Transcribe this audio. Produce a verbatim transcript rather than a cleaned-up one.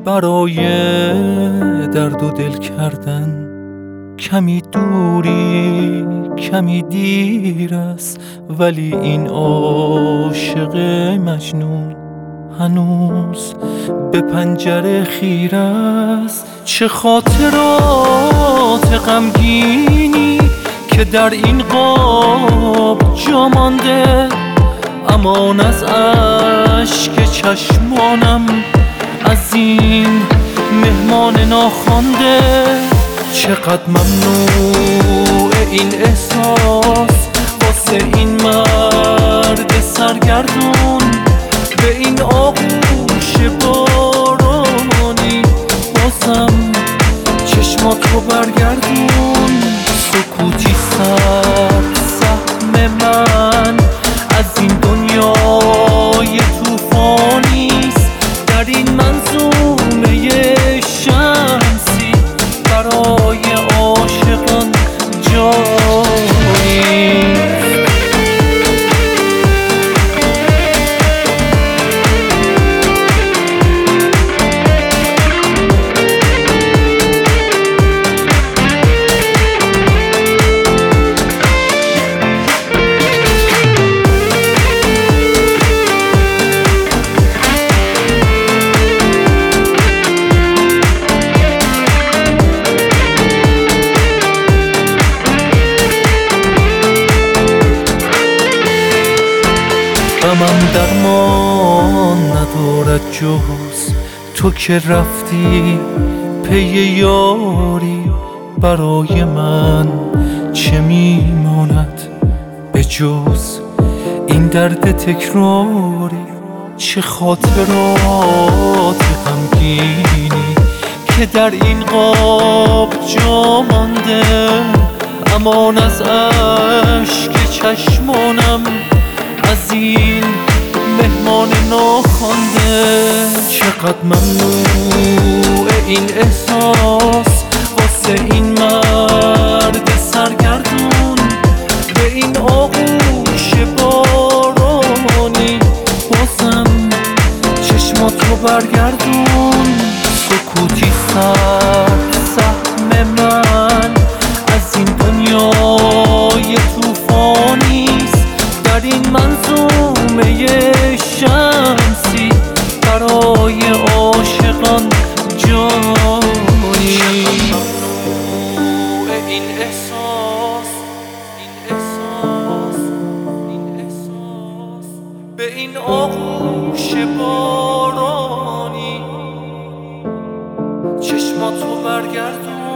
برای درد و دل کردن کمی دوری کمی دیر است، ولی این عاشق مجنون هنوز به پنجره خیره است. چه خاطرات غمگینی که در این قاب جا مانده، امان از اشک چشمانم از این مهمان ناخوانده. چقدر ممنوع این احساس واسه این مرد سرگردون، به این آغوش بارانی بازم چشماتو برگردون. سکوتی سر سهم من از این دنیای طوفانیست، در این منظومه شمسی برای عاشقان جایی. غمم درمان ندارد جز تو که رفتی پی یاری، برای من چه میماند به جز این درد تکراری. چه خاطرات غمگینی که در این قاب جا مانده، امان از اشک چشمانم از این مهمان ناخوانده. چقدر ممنوع این احساس واسه این مرد سرگردون، به این آغوش بارانی بازم چشماتو برگردون. سکوتی سر سهم من از این دنیای طوفانیست، در این منظومه شمسی برای عاشقان جایی. این احساس این احساس این احساس به این آغوش بارانی چشماتو برگردون.